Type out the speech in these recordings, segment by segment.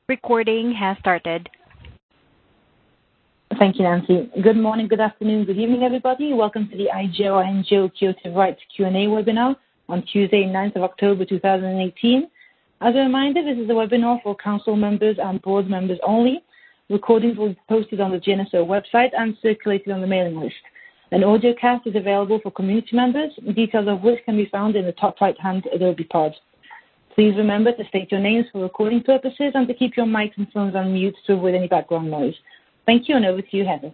Recording has started. Thank you, Nancy. Good morning, good afternoon, good evening, everybody. Welcome to the IGO-NGO Curative Rights Q&A webinar on Tuesday, 9th of October 2018. As a reminder, this is a webinar for council members and board members only. Recordings will be posted on the GNSO website and circulated on the mailing list. An audio cast is available for community members, details of which can be found in the top right-hand Adobe pod. Please remember to state your names for recording purposes and to keep your mics and phones on mute to avoid any background noise. Thank you, and over to you, Heather.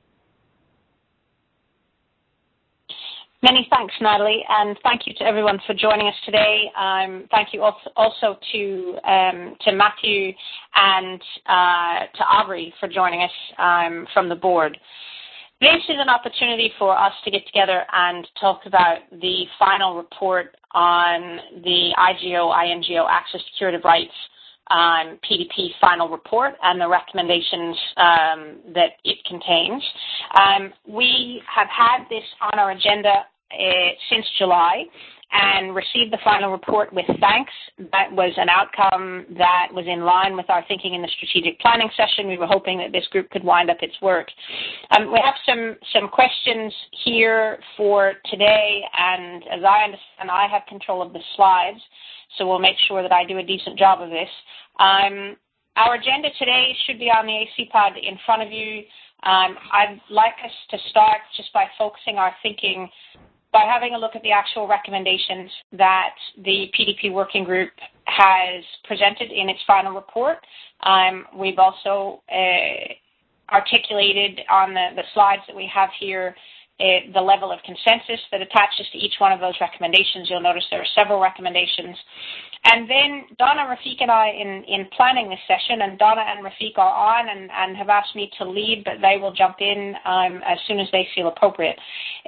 Many thanks, Natalie, and thank you to everyone for joining us today. Thank you also to Matthew and to Aubrey for joining us from the board. This is an opportunity for us to get together and talk about the final report on the IGO-INGO Access to Curative Rights PDP final report and the recommendations that it contains. We have had this on our agenda since July and received the final report with thanks. That was an outcome that was in line with our thinking in the strategic planning session. We were hoping that this group could wind up its work. We have some questions here for today, and as I understand, I have control of the slides, so we'll make sure that I do a decent job of this. Our agenda today should be on the AC pod in front of you. I'd like us to start just by focusing our thinking by having a look at the actual recommendations that the PDP working group has presented in its final report. We've also articulated on the slides that we have here the level of consensus that attaches to each one of those recommendations. You'll notice there are several recommendations. And then Donna, Rafiq, and I, in planning this session, and Donna and Rafiq are on and have asked me to lead, but they will jump in as soon as they feel appropriate.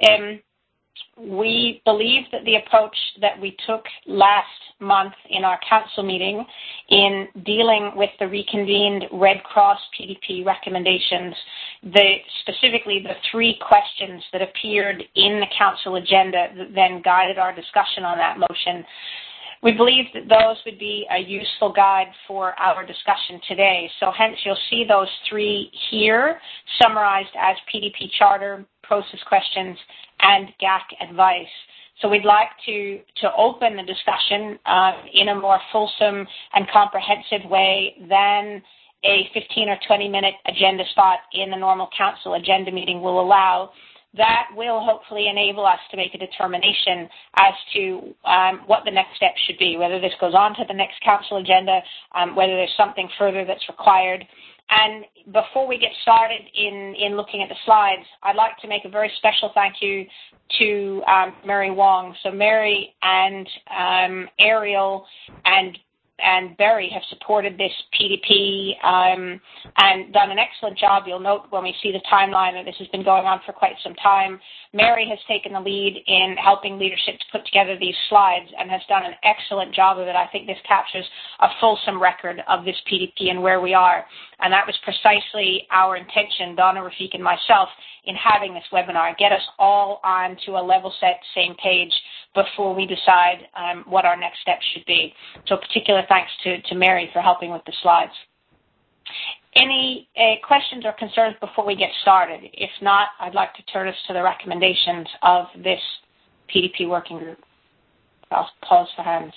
We believe that the approach that we took last month in our council meeting in dealing with the reconvened Red Cross PDP recommendations, specifically the three questions that appeared in the council agenda that then guided our discussion on that motion, we believe that those would be a useful guide for our discussion today. So hence you'll see those three here summarized as PDP charter, process questions, and GAC advice. So we'd like to open the discussion in a more fulsome and comprehensive way than a 15 or 20-minute agenda spot in the normal council agenda meeting will allow. That will hopefully enable us to make a determination as to what the next step should be, whether this goes on to the next council agenda, whether there's something further that's required. And before we get started in looking at the slides, I'd like to make a very special thank you to Mary Wong. So Mary and Ariel and Barry have supported this PDP and done an excellent job. You'll note when we see the timeline that this has been going on for quite some time. Mary has taken the lead in helping leadership to put together these slides and has done an excellent job of it. I think this captures a fulsome record of this PDP and where we are. And that was precisely our intention, Donna, Rafiq, and myself, in having this webinar, get us all onto a level set, same page before we decide what our next steps should be. So particular thanks to Mary for helping with the slides. Any questions or concerns before we get started? If not, I'd like to turn us to the recommendations of this PDP working group. I'll pause for hands.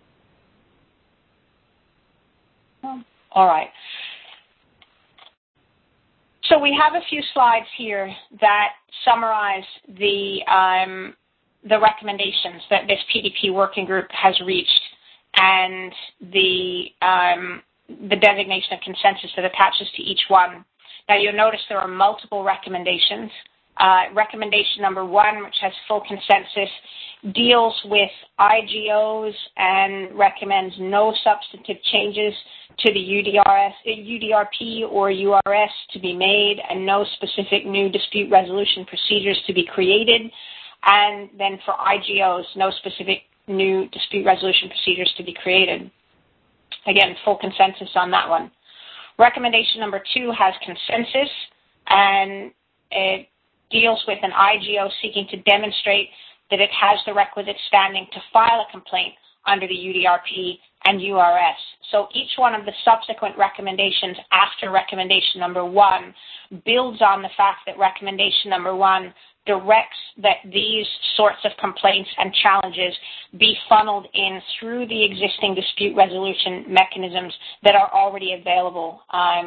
All right. So we have a few slides here that summarize the recommendations that this PDP working group has reached and the designation of consensus that attaches to each one. Now you'll notice there are multiple recommendations. Recommendation number 1, which has full consensus, deals with IGOs and recommends no substantive changes to the UDRP or URS to be made and no specific new dispute resolution procedures to be created. And then for IGOs, no specific new dispute resolution procedures to be created. Again, full consensus on that one. Recommendation number 2 has consensus, and it deals with an IGO seeking to demonstrate that it has the requisite standing to file a complaint under the UDRP and URS. So each one of the subsequent recommendations after recommendation number 1 builds on the fact that recommendation number 1 directs that these sorts of complaints and challenges be funneled in through the existing dispute resolution mechanisms that are already available.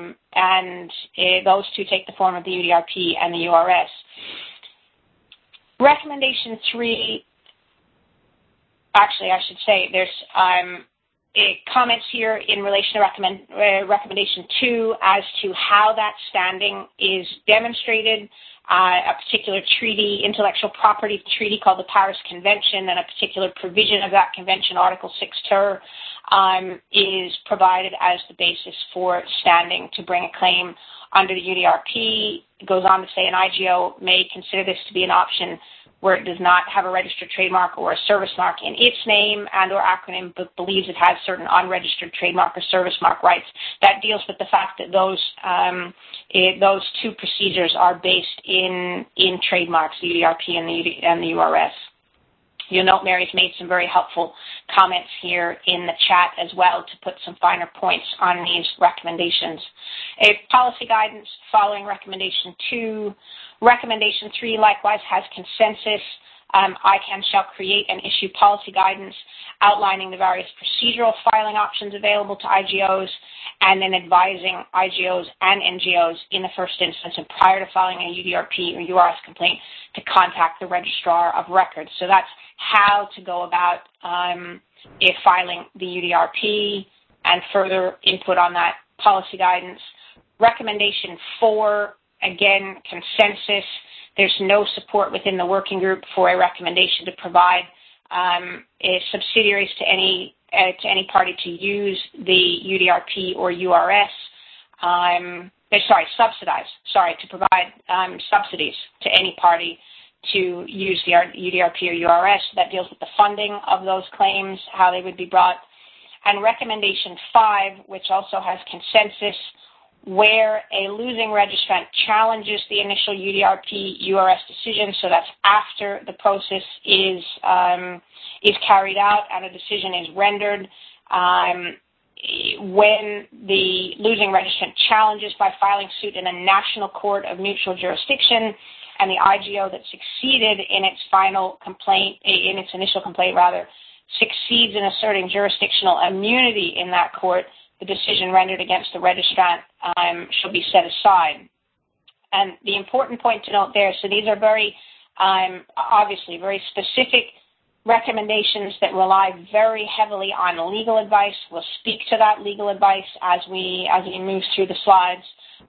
Those two take the form of the UDRP and the URS. Recommendation 3, actually I should say there's comments here in relation to recommendation 2 as to how that standing is demonstrated. A particular treaty, intellectual property treaty called the Paris Convention, and a particular provision of that convention, Article 6 ter, is provided as the basis for standing to bring a claim under the UDRP. It goes on to say an IGO may consider this to be an option where it does not have a registered trademark or a service mark in its name and or acronym, but believes it has certain unregistered trademark or service mark rights. That deals with the fact that those two procedures are based in trademarks, the UDRP and the URS. You'll note Mary's made some very helpful comments here in the chat as well to put some finer points on these recommendations. Policy guidance following recommendation 2. Recommendation 3 likewise has consensus. ICANN shall create and issue policy guidance outlining the various procedural filing options available to IGOs and then advising IGOs and NGOs in the first instance and prior to filing a UDRP or URS complaint to contact the registrar of records. So that's how to go about filing the UDRP and further input on that policy guidance. Recommendation 4, again, consensus. There's no support within the working group for a recommendation to provide subsidiaries to any party to use the UDRP or URS. To provide subsidies to any party to use the UDRP or URS. That deals with the funding of those claims, how they would be brought. And recommendation 5, which also has consensus, where a losing registrant challenges the initial UDRP URS decision, so that's after the process is carried out and a decision is rendered. When the losing registrant challenges by filing suit in a national court of neutral jurisdiction, and the IGO that succeeded in its initial complaint, succeeds in asserting jurisdictional immunity in that court, the decision rendered against the registrant shall be set aside. And the important point to note there, so these are very, obviously, very specific recommendations that rely very heavily on legal advice. We'll speak to that legal advice as we move through the slides.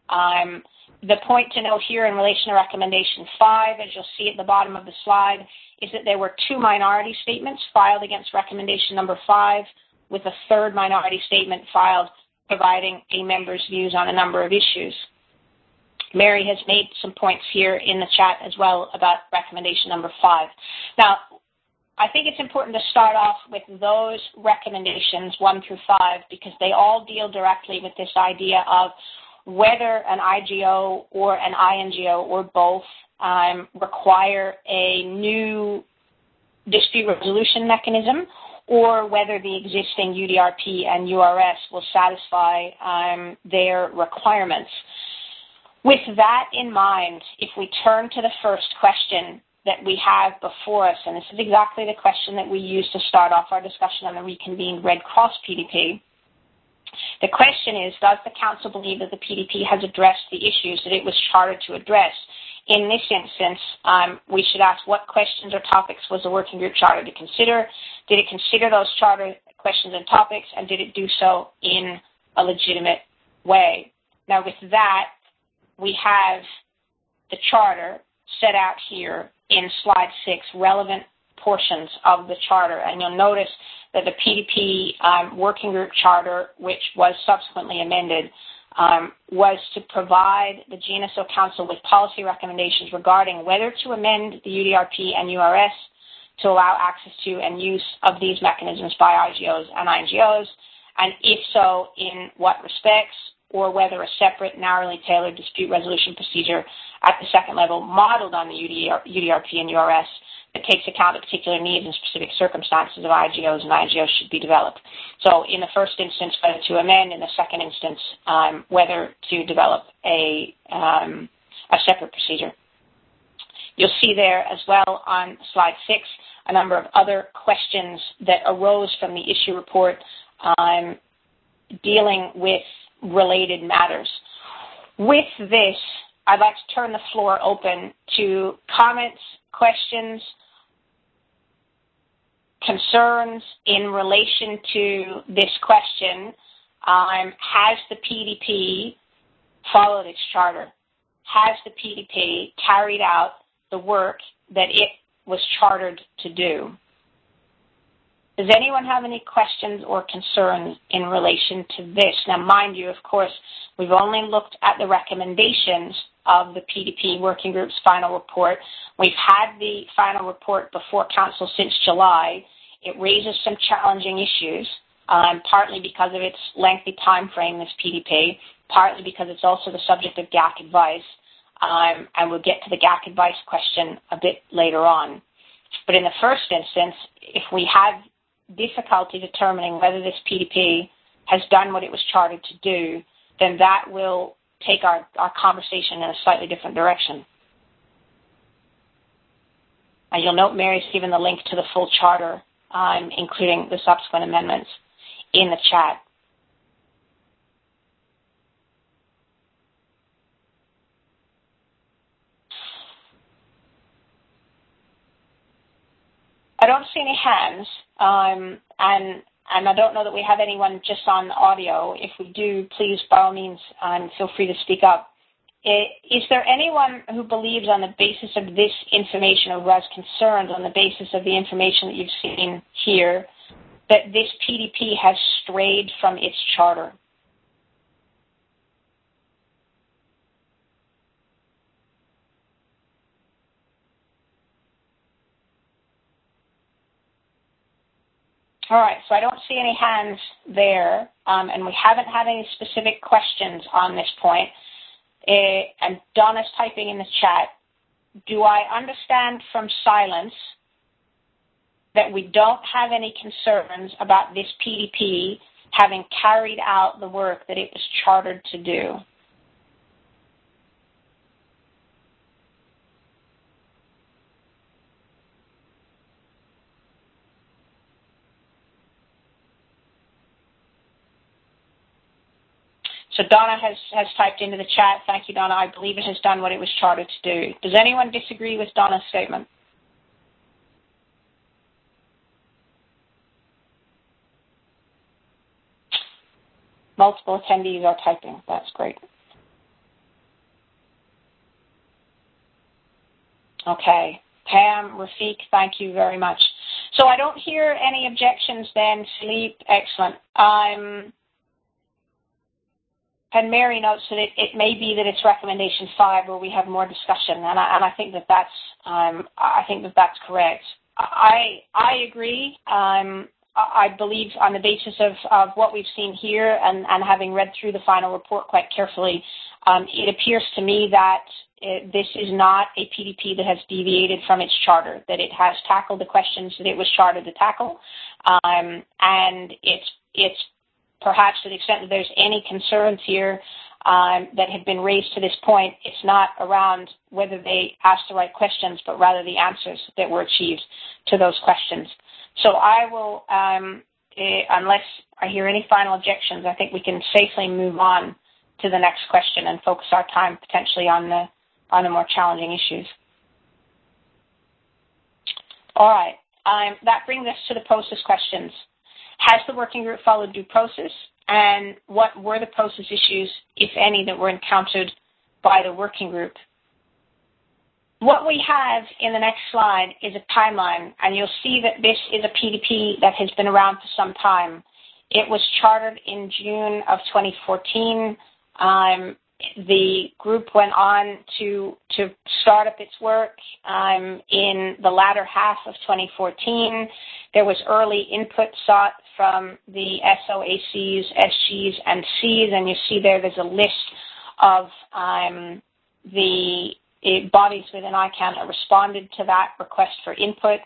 The point to note here in relation to recommendation 5, as you'll see at the bottom of the slide, is that there were 2 minority statements filed against recommendation number 5, with a 3rd minority statement filed providing a member's views on a number of issues. Mary has made some points here in the chat as well about recommendation number 5. Now, I think it's important to start off with those recommendations 1 through 5 because they all deal directly with this idea of whether an IGO or an INGO or both require a new dispute resolution mechanism or whether the existing UDRP and URS will satisfy their requirements. With that in mind, if we turn to the first question that we have before us, and this is exactly the question that we used to start off our discussion on the reconvened Red Cross PDP, the question is, does the Council believe that the PDP has addressed the issues that it was chartered to address? In this instance, we should ask what questions or topics was the working group chartered to consider? Did it consider those charter questions and topics, and did it do so in a legitimate way? Now, with that, we have the charter set out here in slide 6, relevant portions of the charter, and you'll notice that the PDP working group charter, which was subsequently amended, was to provide the GNSO Council with policy recommendations regarding whether to amend the UDRP and URS to allow access to and use of these mechanisms by IGOs and INGOs, and if so, in what respects, or whether a separate, narrowly tailored dispute resolution procedure at the second level modeled on the UDRP and URS that takes account of particular needs and specific circumstances of IGOs, and IGOs should be developed. So in the first instance, whether to amend; in the second instance, whether to develop a separate procedure. You'll see there as well on slide 6 a number of other questions that arose from the issue report dealing with related matters. With this, I'd like to turn the floor open to comments, questions, concerns in relation to this question. Has the PDP followed its charter? Has the PDP carried out the work that it was chartered to do? Does anyone have any questions or concerns in relation to this? Now, mind you, of course, we've only looked at the recommendations of the PDP Working Group's final report. We've had the final report before Council since July. It raises some challenging issues, partly because of its lengthy time frame, this PDP, partly because it's also the subject of GAC advice, and we'll get to the GAC advice question a bit later on. But in the first instance, if we have difficulty determining whether this PDP has done what it was chartered to do, then that will take our conversation in a slightly different direction. And you'll note Mary's given the link to the full charter, including the subsequent amendments, in the chat. I don't see any hands, and I don't know that we have anyone just on audio. If we do, please, by all means, feel free to speak up. Is there anyone who believes on the basis of this information, or who has concerns on the basis of the information that you've seen here, that this PDP has strayed from its charter? All right, so I don't see any hands there, and we haven't had any specific questions on this point. And Donna's typing in the chat, do I understand from silence that we don't have any concerns about this PDP having carried out the work that it was chartered to do? So Donna has typed into the chat, thank you, Donna, I believe it has done what it was chartered to do. Does anyone disagree with Donna's statement? Multiple attendees are typing. That's great. Okay. Pam, Rafiq, thank you very much. So I don't hear any objections then, Philippe. Excellent. And Mary notes that it may be that it's recommendation 5 where we have more discussion, and I think that that's correct. I agree. I believe on the basis of what we've seen here and having read through the final report quite carefully, it appears to me that this is not a PDP that has deviated from its charter, that it has tackled the questions that it was chartered to tackle, and it's perhaps to the extent that there's any concerns here that have been raised to this point, it's not around whether they asked the right questions, but rather the answers that were achieved to those questions. So I will, unless I hear any final objections, I think we can safely move on to the next question and focus our time potentially on the more challenging issues. All right, that brings us to the process questions. Has the working group followed due process, and what were the process issues, if any, that were encountered by the working group? What we have in the next slide is a timeline, and you'll see that this is a PDP that has been around for some time. It was chartered in June of 2014. The group went on to start up its work in the latter half of 2014. There was early input sought from the SOACs, SGs, and Cs, and you see there's a list of the bodies within ICANN responded to that request for input.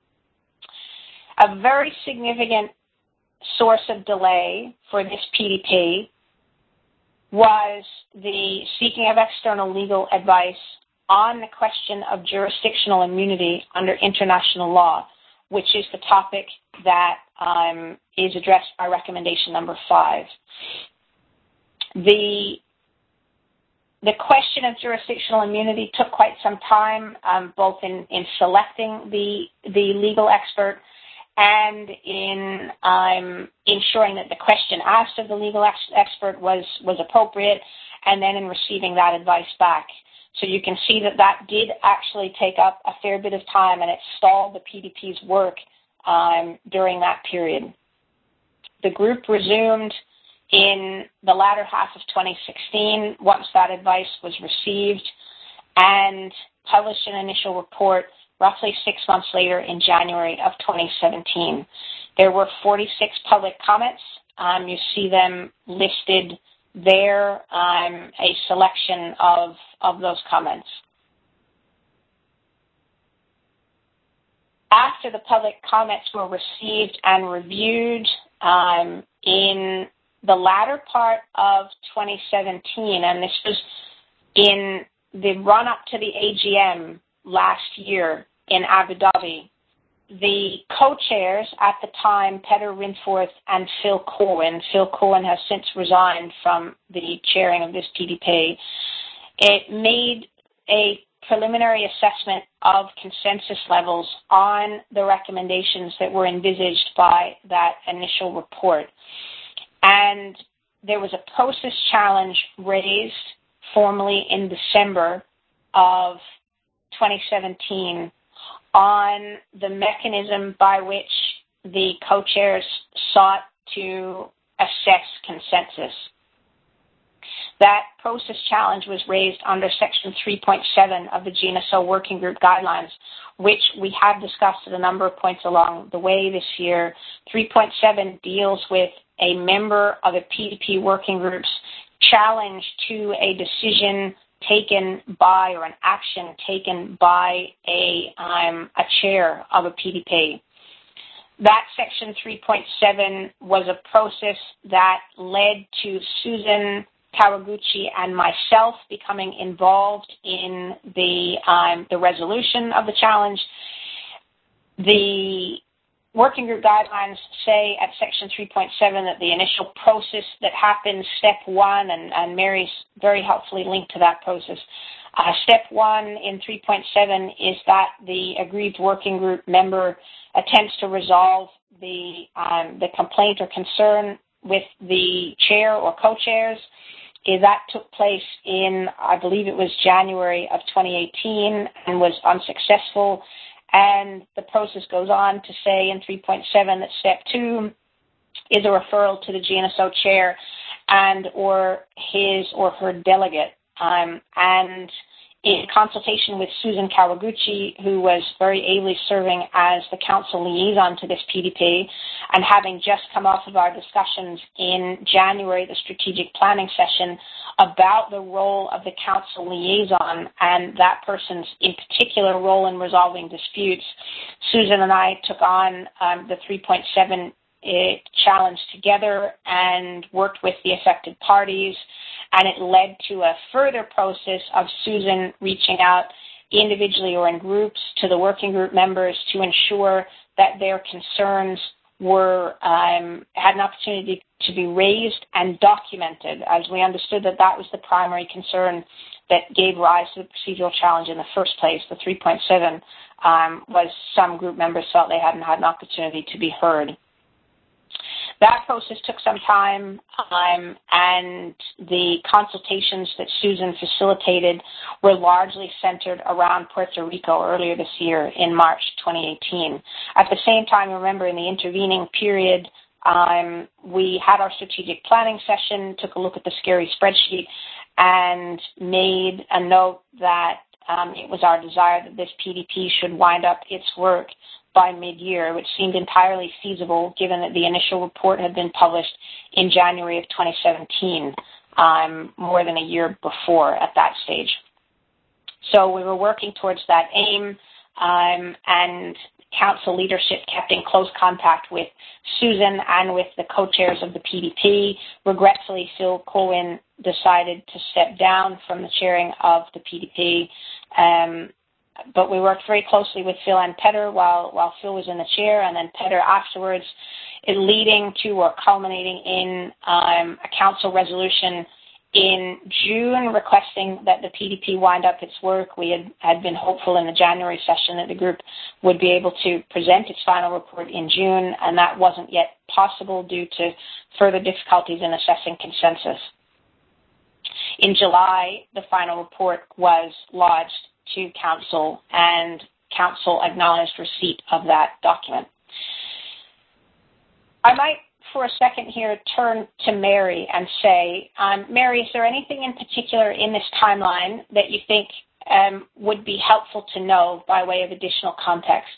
A very significant source of delay for this PDP was the seeking of external legal advice on the question of jurisdictional immunity under international law, which is the topic that is addressed by recommendation number 5. The question of jurisdictional immunity took quite some time, both in selecting the legal expert and in ensuring that the question asked of the legal expert was appropriate, and then in receiving that advice back. So you can see that did actually take up a fair bit of time, and it stalled the PDP's work during that period. The group resumed in the latter half of 2016 once that advice was received, and published an initial report roughly 6 months later in January of 2017. There were 46 public comments. You see them listed there, a selection of those comments. After the public comments were received and reviewed in the latter part of 2017, and this was in the run-up to the AGM last year in Abu Dhabi, the co-chairs at the time, Peter Rinforth and Phil Corwin has since resigned from the chairing of this PDP, it made a preliminary assessment of consensus levels on the recommendations that were envisaged by that initial report. And there was a process challenge raised formally in December of 2017 on the mechanism by which the co-chairs sought to assess consensus. That process challenge was raised under Section 3.7 of the GNSO Working Group Guidelines, which we have discussed at a number of points along the way this year. 3.7 deals with a member of a PDP working group's challenge to a decision taken by, or an action taken by, a chair of a PDP. That Section 3.7 was a process that led to Susan Kawaguchi and myself becoming involved in the resolution of the challenge. The Working Group Guidelines say at Section 3.7 that the initial process that happens, Step 1, and Mary's very helpfully linked to that process. Step 1 in 3.7 is that the aggrieved working group member attempts to resolve the complaint or concern with the chair or co-chairs. That took place in, I believe it was January of 2018, and was unsuccessful. And the process goes on to say in 3.7 that Step 2 is a referral to the GNSO chair and or his or her delegate. And in consultation with Susan Kawaguchi, who was very ably serving as the council liaison to this PDP, and having just come off of our discussions in January, the strategic planning session, about the role of the council liaison and that person's in particular role in resolving disputes, Susan and I took on the 3.7 challenge together and worked with the affected parties, and it led to a further process of Susan reaching out individually or in groups to the working group members to ensure that their concerns were had an opportunity to be raised and documented, as we understood that was the primary concern that gave rise to the procedural challenge in the first place. The 3.7 was some group members felt they hadn't had an opportunity to be heard. That process took some time, and the consultations that Susan facilitated were largely centered around Puerto Rico earlier this year in March 2018. At the same time, remember, in the intervening period, we had our strategic planning session, took a look at the scary spreadsheet, and made a note that it was our desire that this PDP should wind up its work by mid-year, which seemed entirely feasible given that the initial report had been published in January of 2017, more than a year before at that stage. So we were working towards that aim, and council leadership kept in close contact with Susan and with the co-chairs of the PDP. Regretfully, Phil Colwyn decided to step down from the chairing of the PDP, but we worked very closely with Phil and Peter while Phil was in the chair, and then Peter afterwards, leading to or culminating in a council resolution in June requesting that the PDP wind up its work. We had been hopeful in the January session that the group would be able to present its final report in June, and that wasn't yet possible due to further difficulties in assessing consensus. In July, the final report was lodged to Council, and Council acknowledged receipt of that document. I might, for a second here, turn to Mary and say, Mary, is there anything in particular in this timeline that you think would be helpful to know by way of additional context?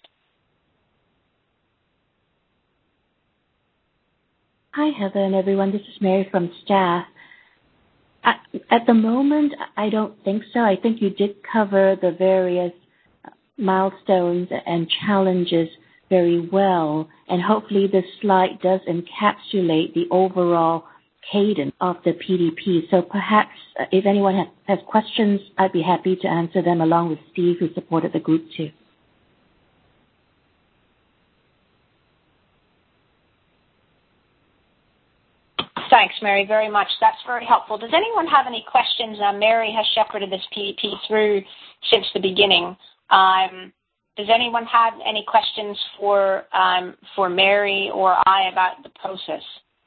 Hi, Heather and everyone. This is Mary from staff. At the moment, I don't think so. I think you did cover the various milestones and challenges very well, and hopefully this slide does encapsulate the overall cadence of the PDP. So perhaps if anyone has questions, I'd be happy to answer them along with Steve, who supported the group too. Thanks, Mary, very much. That's very helpful. Does anyone have any questions? Mary has shepherded this PDP through since the beginning. Does anyone have any questions for Mary or I about the process?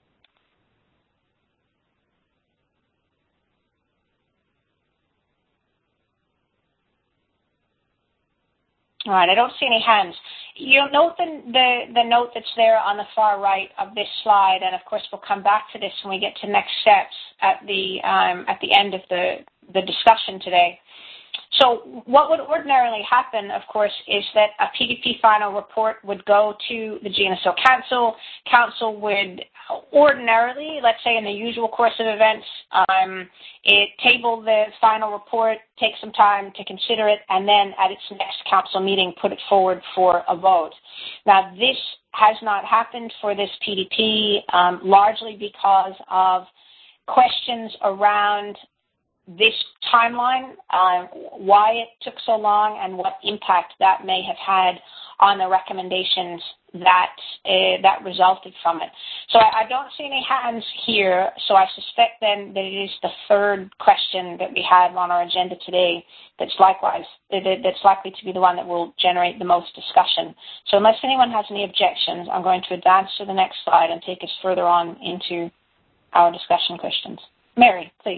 All right, I don't see any hands. You'll note the note that's there on the far right of this slide, and of course we'll come back to this when we get to next steps at the end of the discussion today. So what would ordinarily happen, of course, is that a PDP final report would go to the GNSO Council. Council would ordinarily, let's say in the usual course of events, table the final report, take some time to consider it, and then at its next council meeting put it forward for a vote. Now, this has not happened for this PDP, largely because of questions around this timeline, why it took so long, and what impact that may have had on the recommendations that resulted from it. So I don't see any hands here, so I suspect then that it is the third question that we have on our agenda today that's likely to be the one that will generate the most discussion. So unless anyone has any objections, I'm going to advance to the next slide and take us further on into our discussion questions. Mary, please.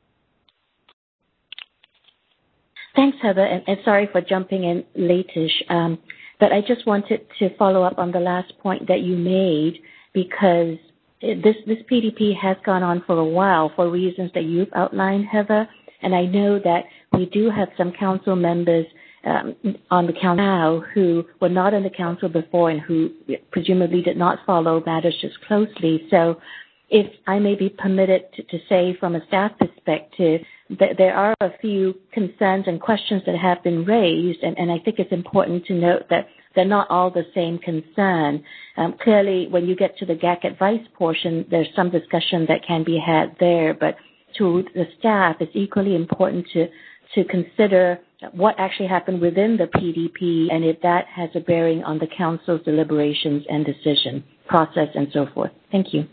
Thanks, Heather, and sorry for jumping in late-ish, but I just wanted to follow up on the last point that you made, because this PDP has gone on for a while for reasons that you've outlined, Heather, and I know that we do have some council members on the council now who were not in the council before and who presumably did not follow matters just closely. So if I may be permitted to say from a staff perspective, that there are a few concerns and questions that have been raised, and I think it's important to note that they're not all the same concern. Clearly, when you get to the GAC advice portion, there's some discussion that can be had there, but to the staff, it's equally important to consider what actually happened within the PDP and if that has a bearing on the council's deliberations and decision process and so forth. Thank you.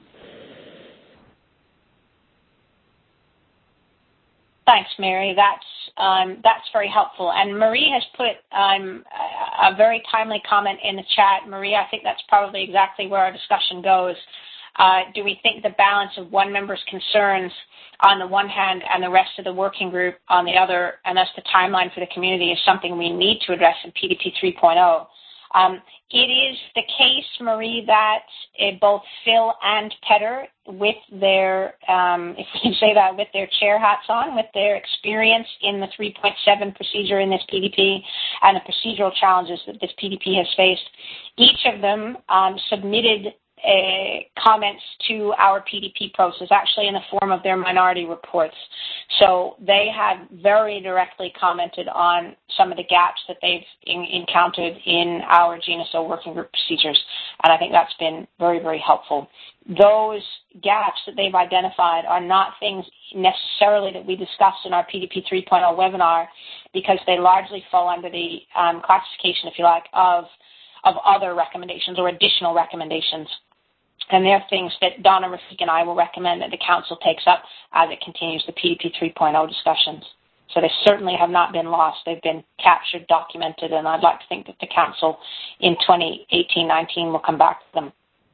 Thanks, Mary. That's very helpful. And Marie has put a very timely comment in the chat. Marie, I think that's probably exactly where our discussion goes. Do we think the balance of one member's concerns on the one hand and the rest of the working group on the other, and thus the timeline for the community, is something we need to address in PDP 3.0? It is the case, Marie, that both Phil and Peter, with their, if we can say that, with their chair hats on, with their experience in the 3.7 procedure in this PDP and the procedural challenges that this PDP has faced, each of them submitted comments to our PDP process, actually in the form of their minority reports. So they have very directly commented on some of the gaps that they've encountered in our GNSO working group procedures, and I think that's been very, very helpful. Those gaps that they've identified are not things necessarily that we discussed in our PDP 3.0 webinar, because they largely fall under the classification, if you like, of other recommendations or additional recommendations. And they're things that Donna, Rafik, and I will recommend that the Council takes up as it continues the PDP 3.0 discussions. So they certainly have not been lost. They've been captured, documented, and I'd like to think that the Council in 2018-19 will come back to them.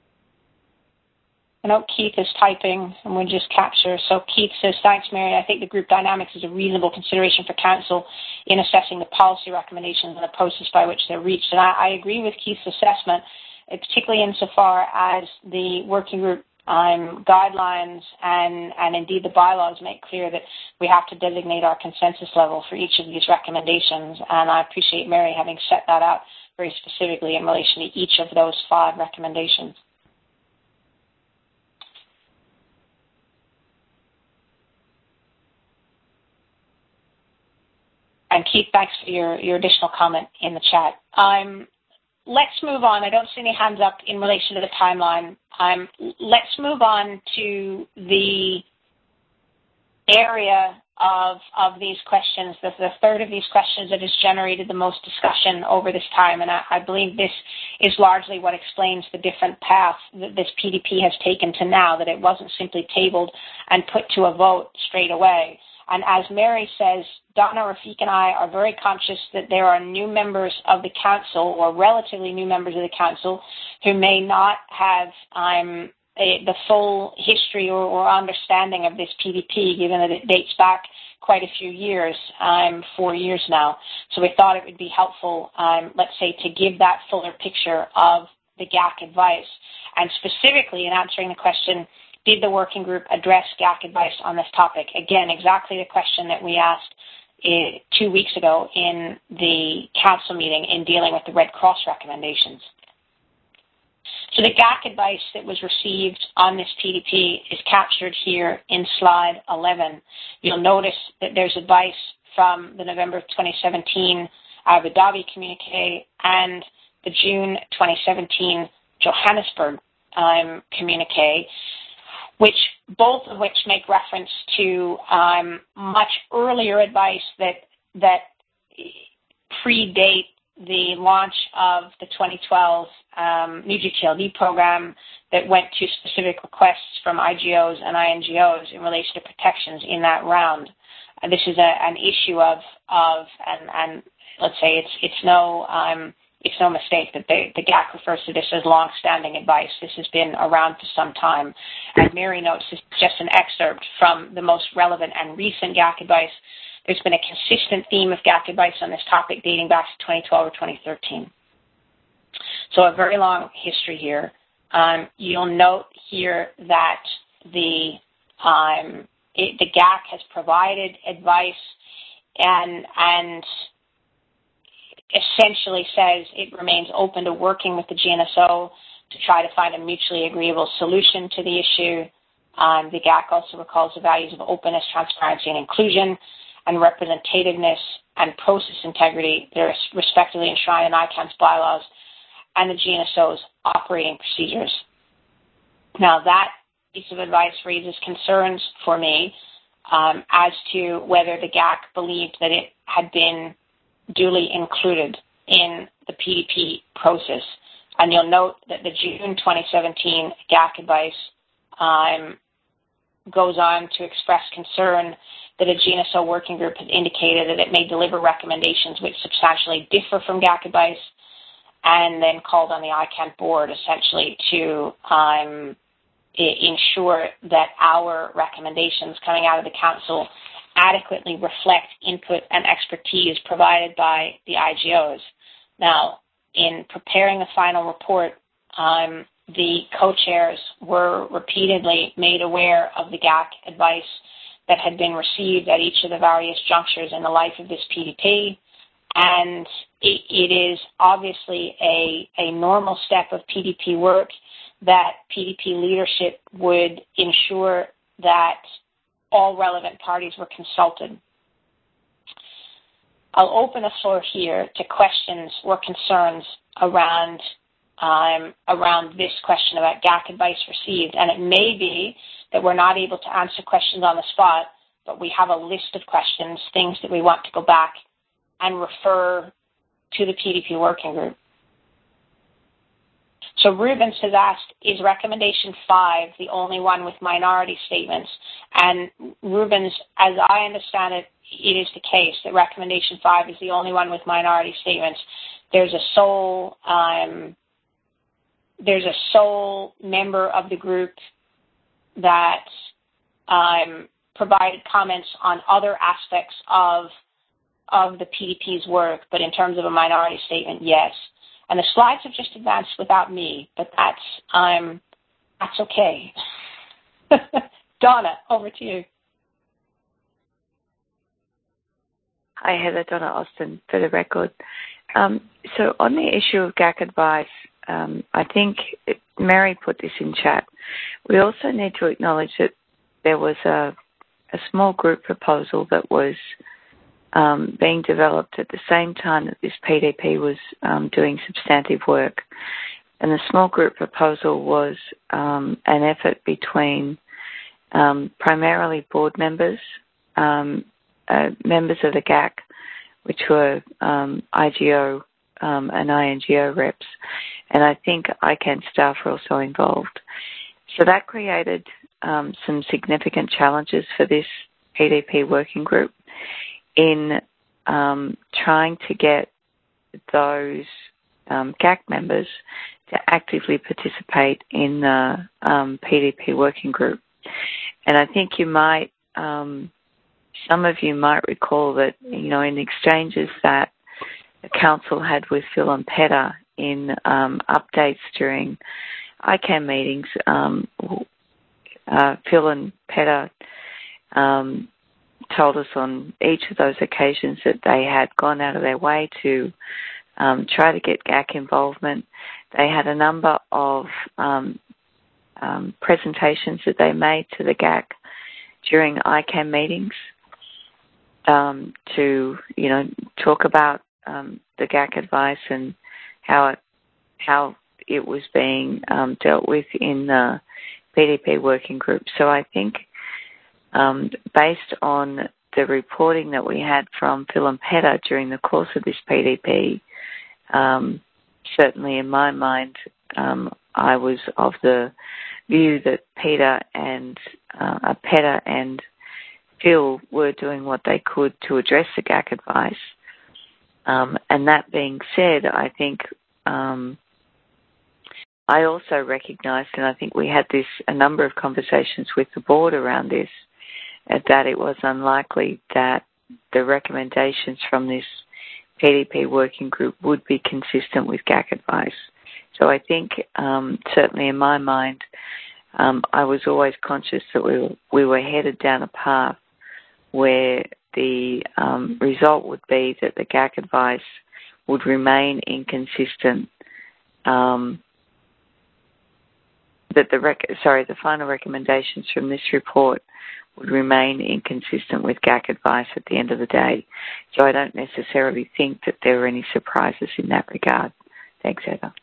I know Keith is typing, and we'll just capture. So Keith says, thanks, Mary. I think the group dynamics is a reasonable consideration for Council in assessing the policy recommendations and the process by which they're reached. And I agree with Keith's assessment, particularly insofar as the working group guidelines and indeed the bylaws make clear that we have to designate our consensus level for each of these recommendations. And I appreciate Mary having set that out very specifically in relation to each of those 5 recommendations. And Keith, thanks for your additional comment in the chat. Let's move on. I don't see any hands up in relation to the timeline. Let's move on to the area of these questions, the third of these questions that has generated the most discussion over this time. And I believe this is largely what explains the different path that this PDP has taken to now, that it wasn't simply tabled and put to a vote straight away. And as Mary says, Donna, Rafik, and I are very conscious that there are new members of the Council, or relatively new members of the Council, who may not have the full history or understanding of this PDP, given that it dates back quite a few years, 4 years now. So we thought it would be helpful, let's say, to give that fuller picture of the GAC advice. And specifically in answering the question, did the working group address GAC advice on this topic? Again, exactly the question that we asked 2 weeks ago in the Council meeting in dealing with the Red Cross recommendations. So the GAC advice that was received on this PDP is captured here in slide 11. You'll notice that there's advice from the November 2017 Abu Dhabi communique and the June 2017 Johannesburg communique, both of which make reference to much earlier advice that predate the launch of the 2012 New GTLD program, that went to specific requests from IGOs and INGOs in relation to protections in that round. This is an issue and let's say it's no mistake that the GAC refers to this as long-standing advice. This has been around for some time. And Mary notes this is just an excerpt from the most relevant and recent GAC advice. There's been a consistent theme of GAC advice on this topic dating back to 2012 or 2013. So a very long history here. You'll note here that the GAC has provided advice and essentially says it remains open to working with the GNSO to try to find a mutually agreeable solution to the issue. The GAC also recalls the values of openness, transparency, and inclusion, and representativeness and process integrity that are respectively enshrined in ICANN's bylaws and the GNSO's operating procedures. Now, that piece of advice raises concerns for me as to whether the GAC believed that it had been duly included in the PDP process. And you'll note that the June 2017 GAC advice goes on to express concern that a GNSO working group has indicated that it may deliver recommendations which substantially differ from GAC advice, and then called on the ICANN board essentially to ensure that our recommendations coming out of the Council adequately reflect input and expertise provided by the IGOs. Now, in preparing the final report, the co-chairs were repeatedly made aware of the GAC advice that had been received at each of the various junctures in the life of this PDP, and it is obviously a normal step of PDP work that PDP leadership would ensure that all relevant parties were consulted. I'll open the floor here to questions or concerns around this question about GAC advice received. And it may be that we're not able to answer questions on the spot, but we have a list of questions, things that we want to go back and refer to the PDP working group. So Rubens has asked, is recommendation 5 the only one with minority statements? And Rubens, as I understand it, it is the case that recommendation 5 is the only one with minority statements. There's a sole member of the group that provided comments on other aspects of the PDP's work, but in terms of a minority statement, yes. And the slides have just advanced without me, but that's okay. Donna, over to you. Hi, Heather. Donna Austin, for the record. So on the issue of GAC advice, I think Mary put this in chat. We also need to acknowledge that there was a small group proposal that was being developed at the same time that this PDP was doing substantive work. And the small group proposal was an effort between primarily board members, members of the GAC, which were IGO and INGO reps, and I think ICANN staff were also involved. So that created some significant challenges for this PDP working group in trying to get those GAC members to actively participate in the PDP working group. And I think you might, some of you might recall that, in exchanges that the council had with Phil and Petter in updates during ICANN meetings, Phil and Petter told us on each of those occasions that they had gone out of their way to try to get GAC involvement. They had a number of presentations that they made to the GAC during ICANN meetings to, talk about the GAC advice and how it was being dealt with in the PDP working group. So I think based on the reporting that we had from Phil and Petter during the course of this PDP, certainly in my mind, I was of the view that Petter and Phil were doing what they could to address the GAC advice. And that being said, I think I also recognised, and I think we had a number of conversations with the board around this, that it was unlikely that the recommendations from this PDP working group would be consistent with GAC advice. So I think certainly in my mind, I was always conscious that we were headed down a path where the result would be that the GAC advice would remain inconsistent, that the final recommendations from this report would remain inconsistent with GAC advice at the end of the day. So I don't necessarily think that there are any surprises in that regard. Thanks, Heather.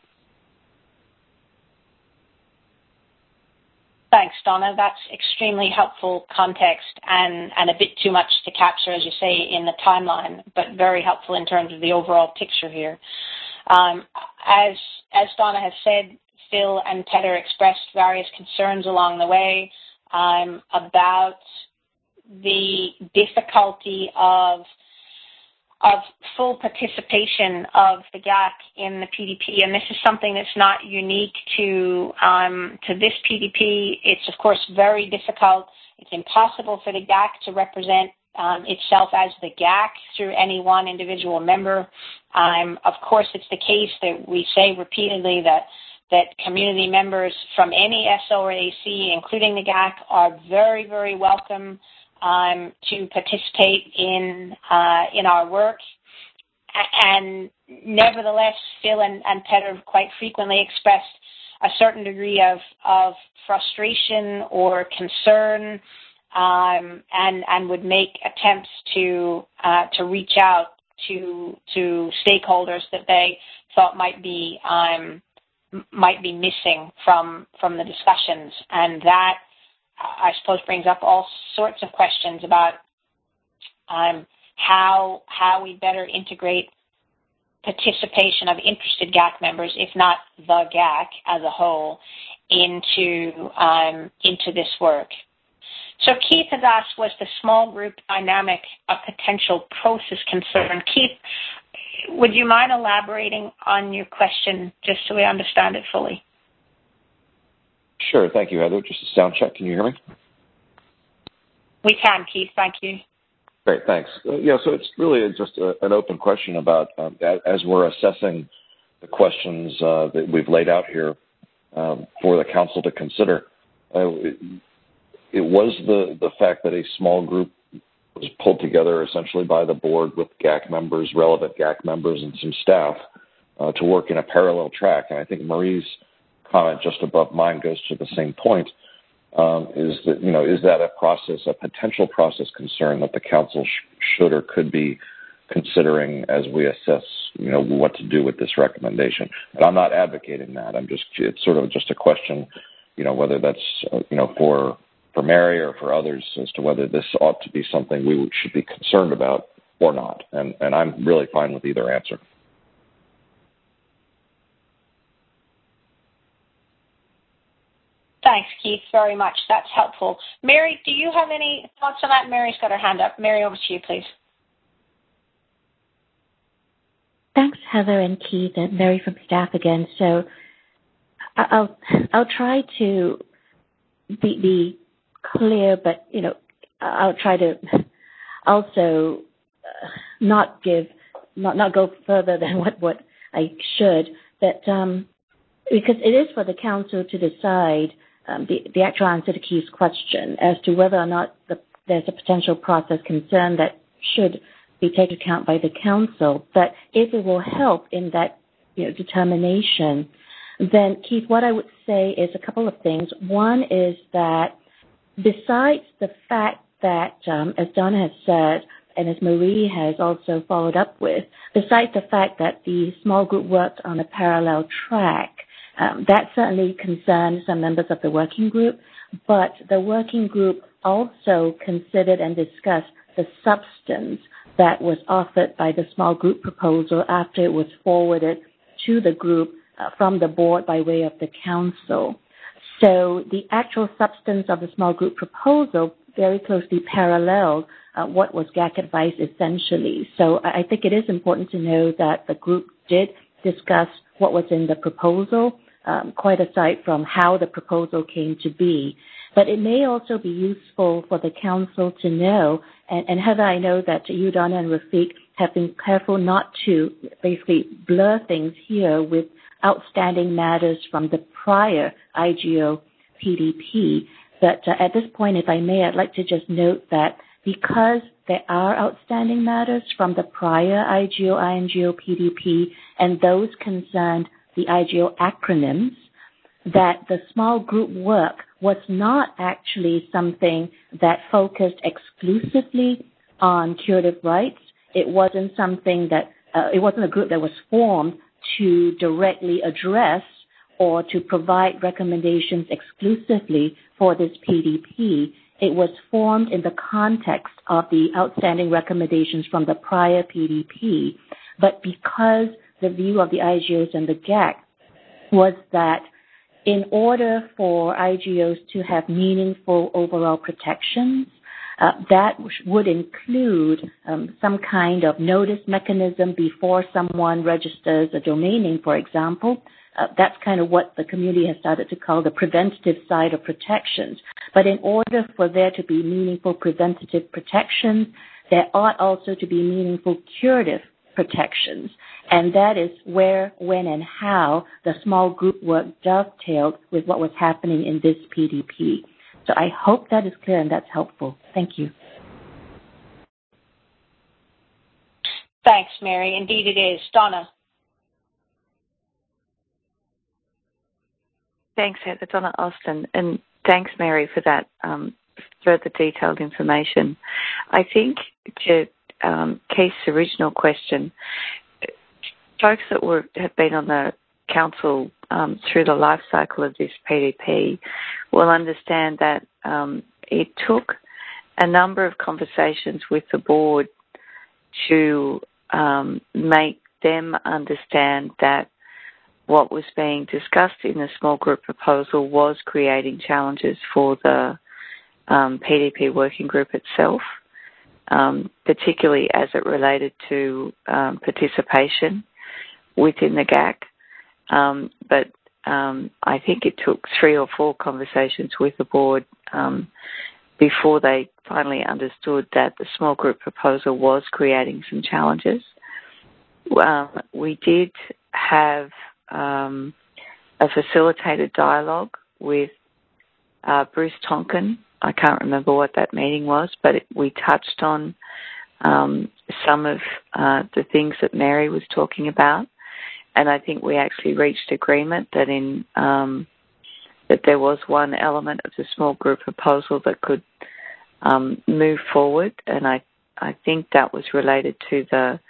Thanks, Donna. That's extremely helpful context and a bit too much to capture, as you say, in the timeline, but very helpful in terms of the overall picture here. As Donna has said, Phil and Petter expressed various concerns along the way about the difficulty of full participation of the GAC in the PDP, and this is something that's not unique to this PDP. It's of course very difficult. It's impossible for the GAC to represent itself as the GAC through any one individual member. Of course, it's the case that we say repeatedly that community members from any SO or AC, including the GAC, are very, very welcome to participate in our work. And nevertheless, Phil and Petter quite frequently expressed a certain degree of frustration or concern and would make attempts to reach out to stakeholders that they thought might be missing from the discussions. And that, I suppose, brings up all sorts of questions about how we better integrate participation of interested GAC members, if not the GAC as a whole, into this work. So Keith has asked, was the small group dynamic a potential process concern? Keith, would you mind elaborating on your question just so we understand it fully? Sure. Thank you, Heather. Just a sound check. Can you hear me? We can, Keith. Thank you. Great. Thanks. Yeah, so it's really just an open question about, as we're assessing the questions that we've laid out here for the council to consider, it was the fact that a small group was pulled together essentially by the board with GAC members, relevant GAC members, and some staff to work in a parallel track. And I think Marie's comment just above mine goes to the same point, is that a potential process concern that the council should or could be considering as we assess, what to do with this recommendation. And I'm not advocating that. It's sort of just a question, whether that's, for Mary or for others as to whether this ought to be something we should be concerned about or not. And I'm really fine with either answer. Thanks, Keith, very much. That's helpful. Mary, do you have any thoughts on that? Mary's got her hand up. Mary, over to you, please. Thanks, Heather and Keith, and Mary from staff again. So I'll try to be clear, but I'll try to also not go further than what I should. But because it is for the council to decide the actual answer to Keith's question as to whether or not there's a potential process concern that should be taken into account by the council. But if it will help in that determination, then Keith, what I would say is a couple of things. One is that besides the fact that, as Donna has said, and as Marie has also followed up with, besides the fact that the small group worked on a parallel track, that certainly concerned some members of the working group, but the working group also considered and discussed the substance that was offered by the small group proposal after it was forwarded to the group from the board by way of the council. So the actual substance of the small group proposal very closely paralleled what was GAC advice essentially. So I think it is important to know that the group did discuss what was in the proposal, quite aside from how the proposal came to be. But it may also be useful for the council to know, and Heather, I know that you, Donna, and Rafiq have been careful not to basically blur things here with outstanding matters from the prior IGO PDP. But at this point, if I may, I'd like to just note that because there are outstanding matters from the prior IGO, INGO PDP, and those concerned the IGO acronyms, that the small group work was not actually something that focused exclusively on curative rights. It wasn't something that, it wasn't a group that was formed to directly address or to provide recommendations exclusively for this PDP. It was formed in the context of the outstanding recommendations from the prior PDP. But because the view of the IGOs and the GAC was that in order for IGOs to have meaningful overall protections, that would include some kind of notice mechanism before someone registers a domain name, for example. That's kind of what the community has started to call the preventative side of protections. But in order for there to be meaningful preventative protections, there ought also to be meaningful curative protections. And that is where, when, and how the small group work dovetailed with what was happening in this PDP. So I hope that is clear and that's helpful. Thank you. Thanks, Mary. Indeed it is. Donna. Thanks, Heather. Donna Austin. And thanks, Mary, for that further detailed information. I think to Keith's original question, folks that have been on the council through the life cycle of this PDP will understand that it took a number of conversations with the board to make them understand that what was being discussed in the small group proposal was creating challenges for the PDP working group itself, particularly as it related to participation within the GAC. But I think it took 3 or 4 conversations with the board before they finally understood that the small group proposal was creating some challenges. We did have a facilitated dialogue with Bruce Tonkin. I can't remember what that meeting was, but we touched on some of the things that Mary was talking about, and I think we actually reached agreement that that there was one element of the small group proposal that could move forward, and I think that was related to the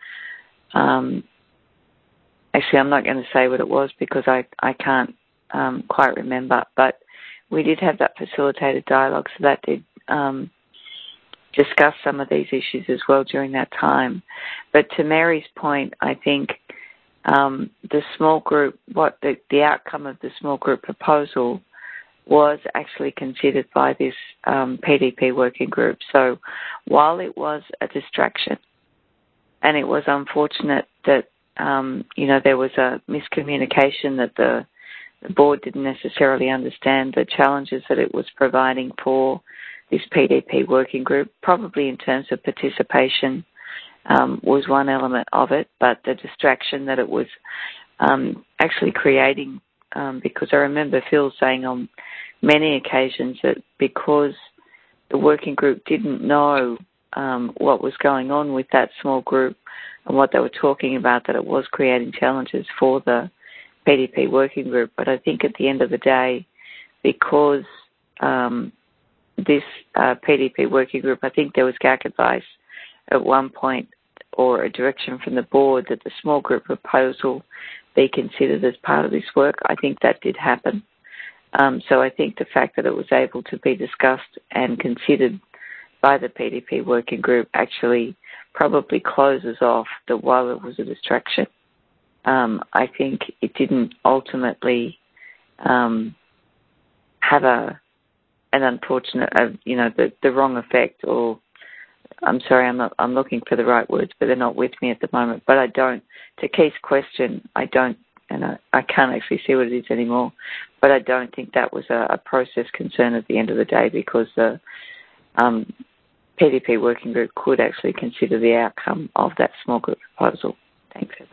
actually, I'm not going to say what it was because I can't quite remember, but we did have that facilitated dialogue, so that did discuss some of these issues as well during that time. But to Mary's point, I think the small group, the outcome of the small group proposal was actually considered by this PDP working group. So while it was a distraction, and it was unfortunate that there was a miscommunication, that the board didn't necessarily understand the challenges that it was providing for this PDP working group, probably in terms of participation was one element of it, but the distraction that it was actually creating, because I remember Phil saying on many occasions that because the working group didn't know what was going on with that small group and what they were talking about, that it was creating challenges for the PDP working group. But I think at the end of the day, because this PDP working group, I think there was GAC advice at one point, or a direction from the board, that the small group proposal be considered as part of this work. I think that did happen. So I think the fact that it was able to be discussed and considered by the PDP working group actually probably closes off that while it was a distraction, I think it didn't ultimately have an unfortunate, the wrong effect, or I'm sorry, I'm looking for the right words, but they're not with me at the moment. But I don't, to Keith's question, I don't, and I can't actually see what it is anymore, but I don't think that was a process concern at the end of the day, because the PDP working group could actually consider the outcome of that small group proposal. Thanks, Heather.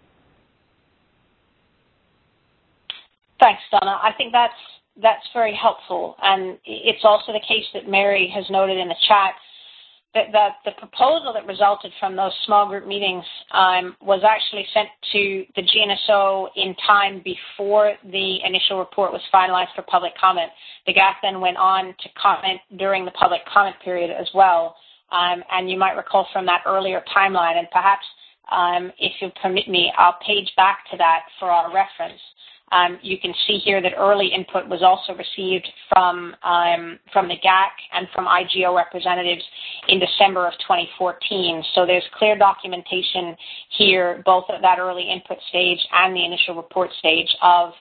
Thanks, Donna. I think that's very helpful, and it's also the case that Mary has noted in the chat that the proposal that resulted from those small group meetings was actually sent to the GNSO in time before the initial report was finalized for public comment. The GAC then went on to comment during the public comment period as well, and you might recall from that earlier timeline, and perhaps if you'll permit me, I'll page back to that for our reference. You can see here that early input was also received from the GAC and from IGO representatives in December of 2014. So there's clear documentation here, both at that early input stage and the initial report stage of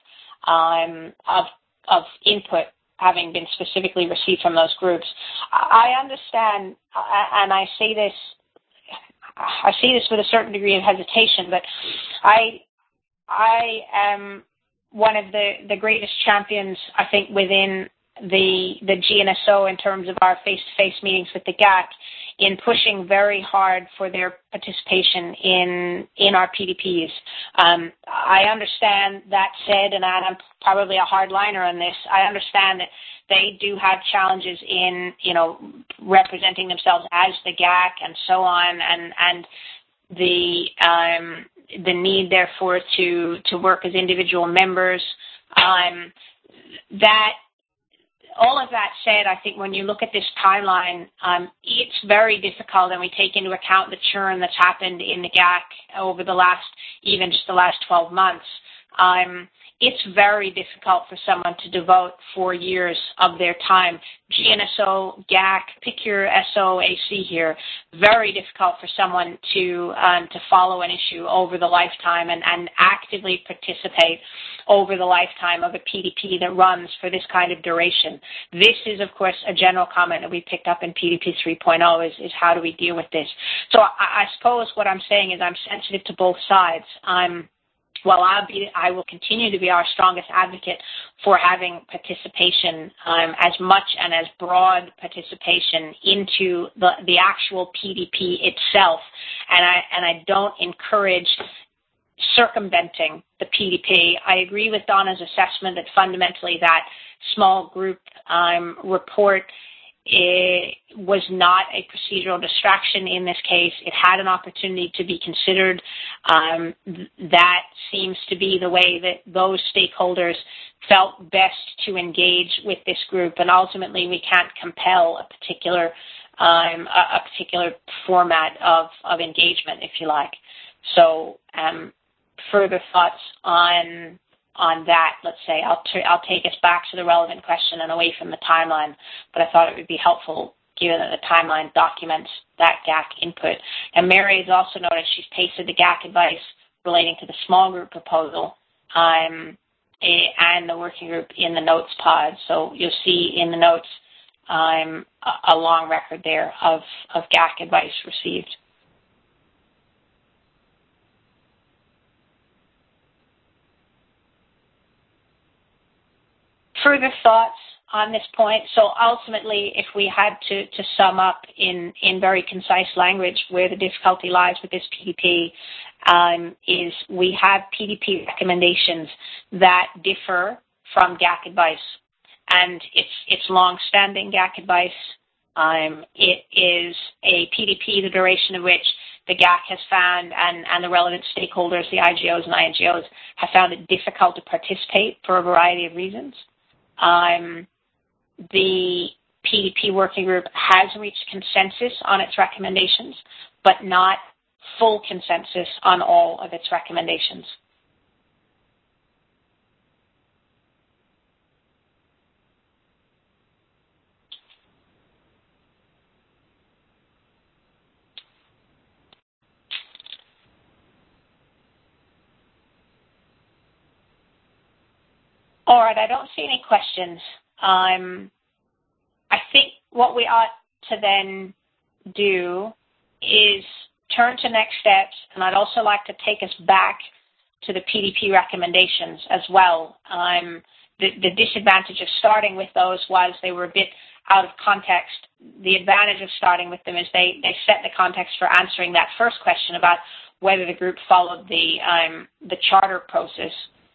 input having been specifically received from those groups. I understand, and I say this with a certain degree of hesitation, but I am one of the greatest champions, I think, within the GNSO in terms of our face-to-face meetings with the GAC in pushing very hard for their participation in our PDPs. I understand that said, and I'm probably a hardliner on this, I understand that they do have challenges in, representing themselves as the GAC and so on, and the need, therefore, to work as individual members. That all of that said, I think when you look at this timeline, it's very difficult, and we take into account the churn that's happened in the GAC over the last 12 months. It's very difficult for someone to devote 4 years of their time. GNSO, GAC, pick your SOAC here. Very difficult for someone to follow an issue over the lifetime and actively participate over the lifetime of a PDP that runs for this kind of duration. This is, of course, a general comment that we picked up in PDP 3.0 is how do we deal with this? So I suppose what I'm saying is I'm sensitive to both sides. I will continue to be our strongest advocate for having participation, as much and as broad participation into the actual PDP itself, and I don't encourage circumventing the PDP. I agree with Donna's assessment that fundamentally that small group report was not a procedural distraction in this case. It had an opportunity to be considered. That seems to be the way that those stakeholders felt best to engage with this group, and ultimately we can't compel a particular format of engagement, if you like. So further thoughts on that, let's say, I'll take us back to the relevant question and away from the timeline, but I thought it would be helpful given that the timeline documents that GAC input. And Mary has also noticed she's pasted the GAC advice relating to the small group proposal and the working group in the notes pod. So you'll see in the notes a long record there of GAC advice received. Further thoughts on this point? So ultimately, if we had to sum up in very concise language where the difficulty lies with this PDP, is we have PDP recommendations that differ from GAC advice. And it's long-standing GAC advice. It is a PDP, the duration of which the GAC has found and the relevant stakeholders, the IGOs and INGOs, have found it difficult to participate for a variety of reasons. The PDP working group has reached consensus on its recommendations, but not full consensus on all of its recommendations. All right, I don't see any questions. I think what we ought to then do is turn to next steps, and I'd also like to take us back to the PDP recommendations as well. The disadvantage of starting with those was they were a bit out of context. The advantage of starting with them is they set the context for answering that first question about whether the group followed the charter process.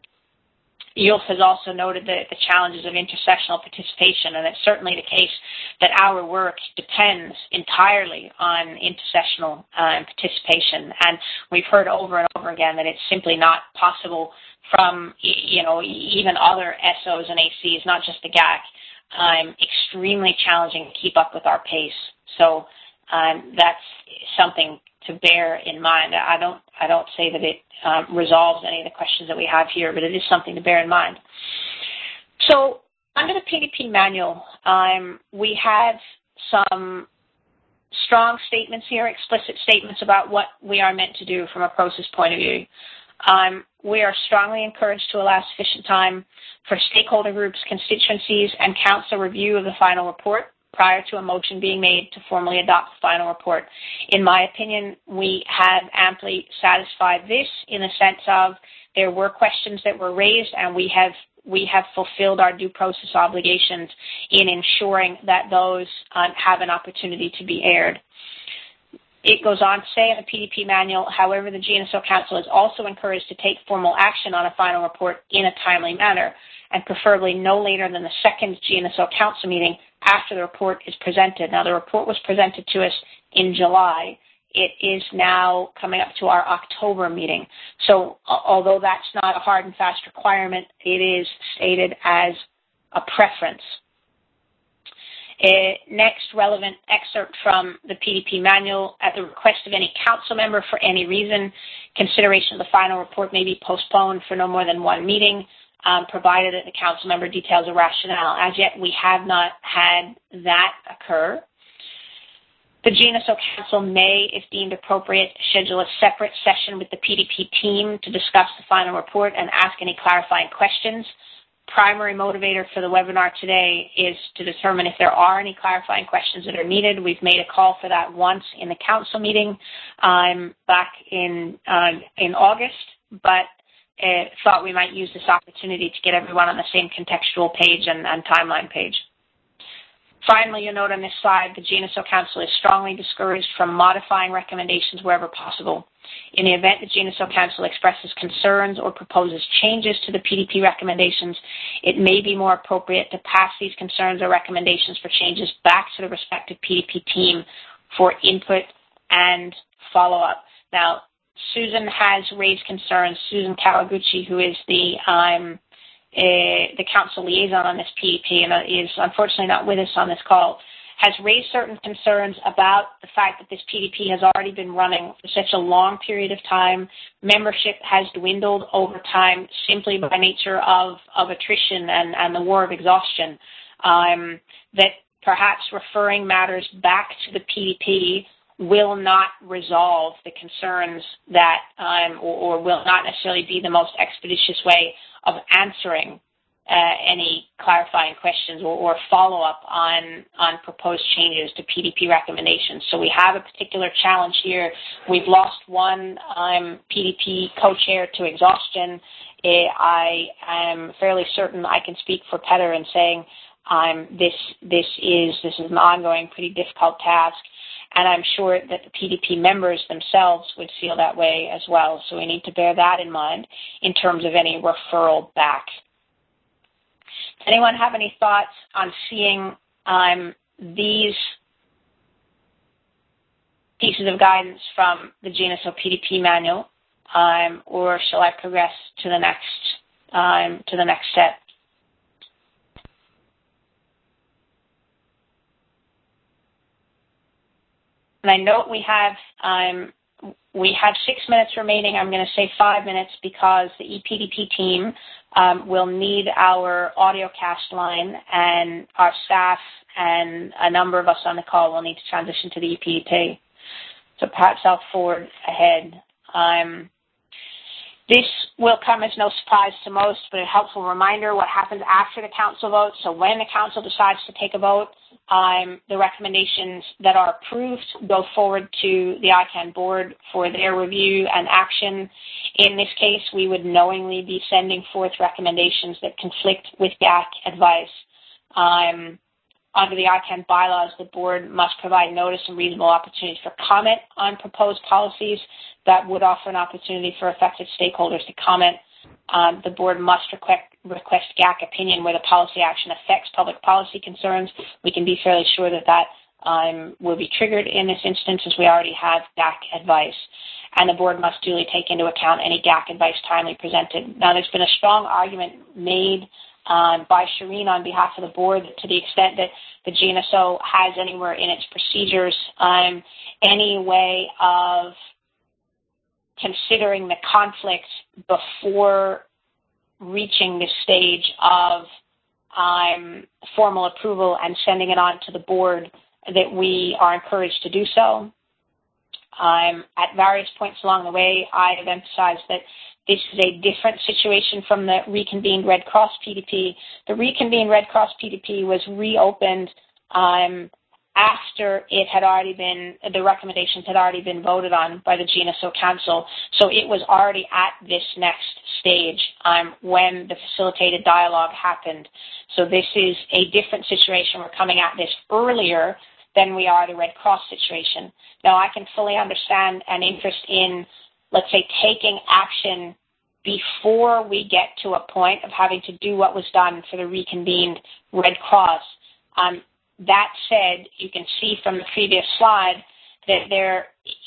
Yulf has also noted the challenges of intersessional participation, and it's certainly the case that our work depends entirely on intersessional participation. And we've heard over and over again that it's simply not possible from, even other SOs and ACs, not just the GAC, extremely challenging to keep up with our pace. So that's something to bear in mind. I don't say that it resolves any of the questions that we have here, but it is something to bear in mind. So under the PDP manual, we have some strong statements here, explicit statements about what we are meant to do from a process point of view. We are strongly encouraged to allow sufficient time for stakeholder groups, constituencies, and council review of the final report prior to a motion being made to formally adopt the final report. In my opinion, we have amply satisfied this in the sense of there were questions that were raised, and we have fulfilled our due process obligations in ensuring that those have an opportunity to be aired. It goes on to say in the PDP manual, however, the GNSO Council is also encouraged to take formal action on a final report in a timely manner, and preferably no later than the second GNSO Council meeting after the report is presented. Now, the report was presented to us in July. It is now coming up to our October meeting. So although that's not a hard and fast requirement, it is stated as a preference. Next, relevant excerpt from the PDP manual. At the request of any council member for any reason, consideration of the final report may be postponed for no more than one meeting, provided that the council member details a rationale. As yet, we have not had that occur. The GNSO Council may, if deemed appropriate, schedule a separate session with the PDP team to discuss the final report and ask any clarifying questions. Primary motivator for the webinar today is to determine if there are any clarifying questions that are needed. We've made a call for that once in the council meeting back in August, but thought we might use this opportunity to get everyone on the same contextual page and timeline page. Finally, you'll note on this slide, the GNSO Council is strongly discouraged from modifying recommendations wherever possible. In the event the GNSO Council expresses concerns or proposes changes to the PDP recommendations, it may be more appropriate to pass these concerns or recommendations for changes back to the respective PDP team for input and follow-up. Now, Susan has raised concerns. Susan Kawaguchi, who is the council liaison on this PDP and is unfortunately not with us on this call, has raised certain concerns about the fact that this PDP has already been running for such a long period of time. Membership has dwindled over time simply by nature of attrition and the war of exhaustion, that perhaps referring matters back to the PDP will not resolve the concerns that, or will not necessarily be the most expeditious way of answering any clarifying questions or follow-up on proposed changes to PDP recommendations. So we have a particular challenge here. We've lost one PDP co-chair to exhaustion. I am fairly certain I can speak for Peter in saying this is an ongoing, pretty difficult task. And I'm sure that the PDP members themselves would feel that way as well. So we need to bear that in mind in terms of any referral back. Does anyone have any thoughts on seeing these pieces of guidance from the GNSO PDP manual, or shall I progress to the next step? And I note we have 6 minutes remaining. I'm going to say 5 minutes because the ePDP team will need our audio cast line, and our staff and a number of us on the call will need to transition to the ePDP. So perhaps I'll forward ahead. This will come as no surprise to most, but a helpful reminder what happens after the council vote. So when the council decides to take a vote, the recommendations that are approved go forward to the ICANN board for their review and action. In this case, we would knowingly be sending forth recommendations that conflict with GAC advice. Under the ICANN bylaws, the board must provide notice and reasonable opportunities for comment on proposed policies. That would offer an opportunity for affected stakeholders to comment. The board must request GAC opinion where the policy action affects public policy concerns. We can be fairly sure that will be triggered in this instance, as we already have GAC advice. And the board must duly take into account any GAC advice timely presented. Now, there's been a strong argument made by Shireen on behalf of the board that to the extent that the GNSO has anywhere in its procedures any way of considering the conflict before reaching this stage of formal approval and sending it on to the board, that we are encouraged to do so. At various points along the way, I have emphasized that this is a different situation from the reconvened Red Cross PDP. The reconvened Red Cross PDP was reopened after it had already been, the recommendations had already been voted on by the GNSO Council. So it was already at this next stage when the facilitated dialogue happened. So this is a different situation. We're coming at this earlier than we are the Red Cross situation. Now, I can fully understand an interest in, let's say, taking action before we get to a point of having to do what was done for the reconvened Red Cross. That said, you can see from the previous slide that there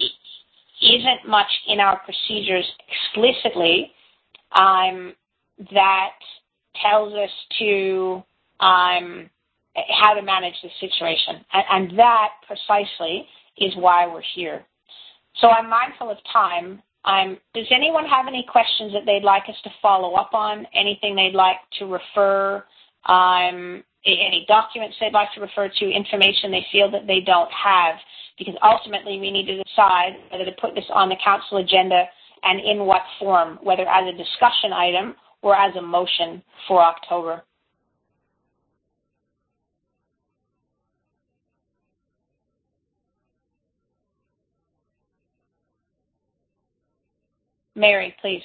isn't much in our procedures explicitly that tells us to how to manage the situation. And that precisely is why we're here. So I'm mindful of time. Does anyone have any questions that they'd like us to follow up on? Anything they'd like to refer, any documents they'd like to refer to, information they feel that they don't have? Because ultimately we need to decide whether to put this on the council agenda and in what form, whether as a discussion item or as a motion for October. Mary, please.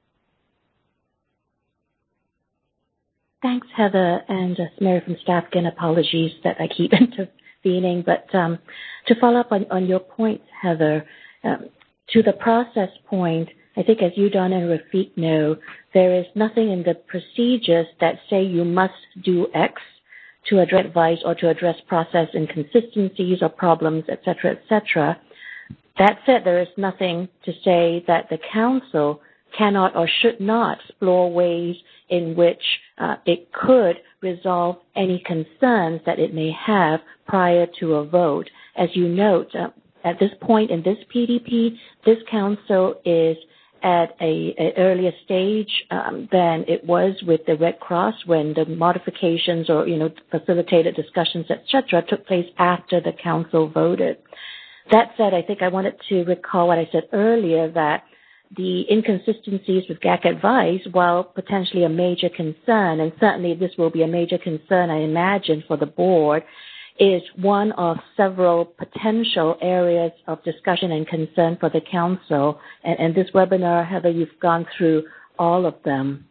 Thanks, Heather, and Mary from staff. Again, apologies that I keep intervening, but to follow up on your point, Heather, to the process point, I think as you, Donna, and Rafiq know, there is nothing in the procedures that say you must do X to address advice or to address process inconsistencies or problems, et cetera, et cetera. That said, there is nothing to say that the council cannot or should not explore ways in which it could resolve any concerns that it may have prior to a vote. As you note, at this point in this PDP, this council is at an earlier stage than it was with the Red Cross when the modifications or, facilitated discussions, et cetera, took place after the council voted. That said, I think I wanted to recall what I said earlier, that the inconsistencies with GAC advice, while potentially a major concern, and certainly this will be a major concern, I imagine, for the board, is one of several potential areas of discussion and concern for the council. And this webinar, Heather, you've gone through all of them.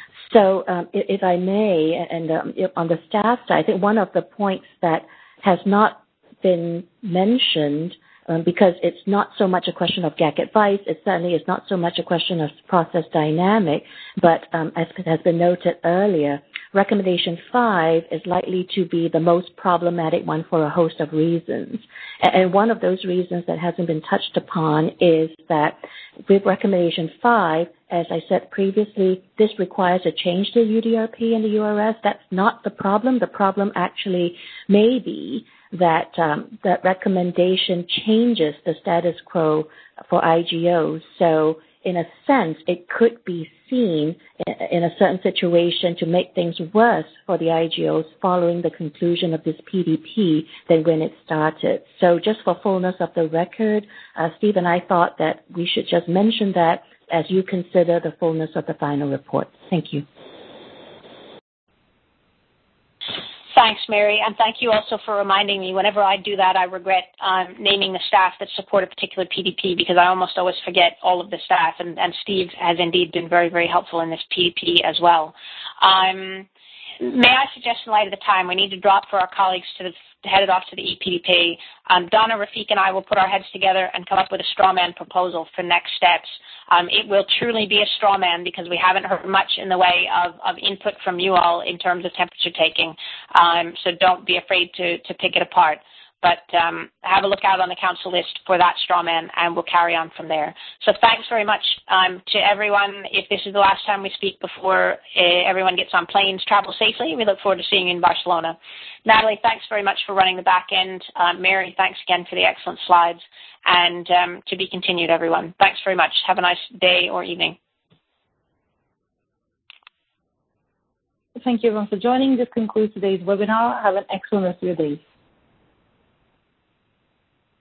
So if I may, and on the staff side, I think one of the points that has not been mentioned, because it's not so much a question of GAC advice, it certainly is not so much a question of process dynamic, but as has been noted earlier, Recommendation 5 is likely to be the most problematic one for a host of reasons. And one of those reasons that hasn't been touched upon is that with Recommendation 5, as I said previously, this requires a change to UDRP and the URS. That's not the problem. The problem actually may be that that recommendation changes the status quo for IGOs. So in a sense, it could be seen in a certain situation to make things worse for the IGOs following the conclusion of this PDP than when it started. So just for fullness of the record, Steve and I thought that we should just mention that as you consider the fullness of the final report. Thank you. Thanks, Mary, and thank you also for reminding me. Whenever I do that, I regret naming the staff that support a particular PDP because I almost always forget all of the staff, and Steve has indeed been very, very helpful in this PDP as well. May I suggest in light of the time, we need to drop for our colleagues to head it off to the EPDP. Donna, Rafiq, and I will put our heads together and come up with a straw man proposal for next steps. It will truly be a straw man because we haven't heard much in the way of input from you all in terms of temperature taking. So don't be afraid to pick it apart. But have a look out on the council list for that straw man, and we'll carry on from there. So thanks very much to everyone. If this is the last time we speak before everyone gets on planes, travel safely. We look forward to seeing you in Barcelona. Natalie, thanks very much for running the back end. Mary, thanks again for the excellent slides. And to be continued, everyone. Thanks very much. Have a nice day or evening. Thank you everyone for joining. This concludes today's webinar. Have an excellent rest of your day.